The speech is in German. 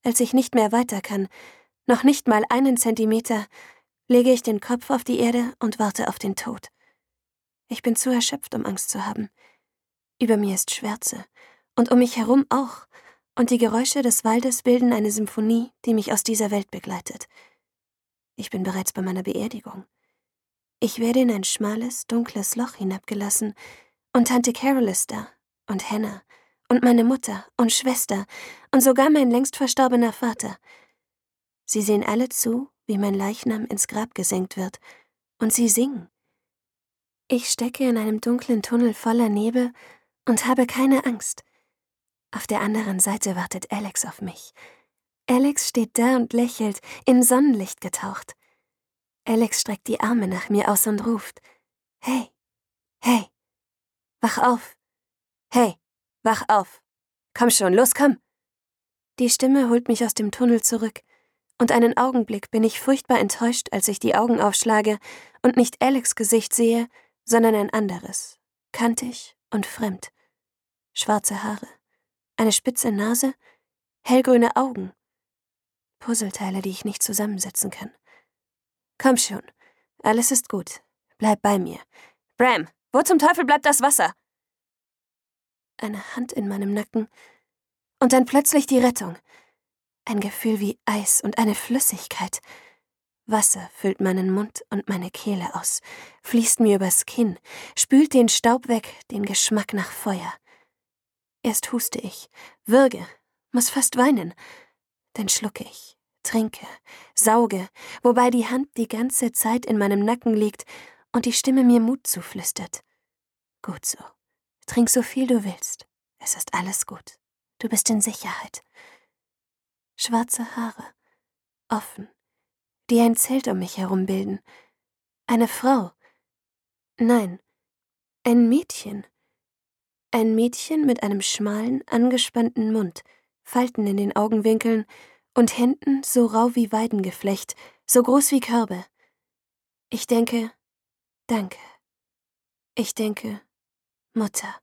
Als ich nicht mehr weiter kann, noch nicht mal einen Zentimeter, lege ich den Kopf auf die Erde und warte auf den Tod. Ich bin zu erschöpft, um Angst zu haben. Über mir ist Schwärze und um mich herum auch, und die Geräusche des Waldes bilden eine Symphonie, die mich aus dieser Welt begleitet. Ich bin bereits bei meiner Beerdigung. Ich werde in ein schmales, dunkles Loch hinabgelassen, und Tante Carol ist da, und Hannah, und meine Mutter und Schwester, und sogar mein längst verstorbener Vater. Sie sehen alle zu, wie mein Leichnam ins Grab gesenkt wird, und sie singen. Ich stecke in einem dunklen Tunnel voller Nebel und habe keine Angst. Auf der anderen Seite wartet Alex auf mich. Alex steht da und lächelt, in Sonnenlicht getaucht. Alex streckt die Arme nach mir aus und ruft: Hey, hey, wach auf. Hey, wach auf. Komm schon, los, komm. Die Stimme holt mich aus dem Tunnel zurück, und einen Augenblick bin ich furchtbar enttäuscht, als ich die Augen aufschlage und nicht Alex' Gesicht sehe, sondern ein anderes, kantig und fremd. Schwarze Haare, eine spitze Nase, hellgrüne Augen. Puzzleteile, die ich nicht zusammensetzen kann. Komm schon, alles ist gut. Bleib bei mir. Bram, wo zum Teufel bleibt das Wasser? Eine Hand in meinem Nacken und dann plötzlich die Rettung. Ein Gefühl wie Eis und eine Flüssigkeit. Wasser füllt meinen Mund und meine Kehle aus, fließt mir übers Kinn, spült den Staub weg, den Geschmack nach Feuer. Erst huste ich, würge, muss fast weinen. Dann schlucke ich, trinke, sauge, wobei die Hand die ganze Zeit in meinem Nacken liegt und die Stimme mir Mut zuflüstert. Gut so. Trink so viel du willst. Es ist alles gut. Du bist in Sicherheit. Schwarze Haare, offen, die ein Zelt um mich herum bilden. Eine Frau. Nein, ein Mädchen. Ein Mädchen mit einem schmalen, angespannten Mund, Falten in den Augenwinkeln und Händen so rau wie Weidengeflecht, so groß wie Körbe. Ich denke, danke. Ich denke, Mutter.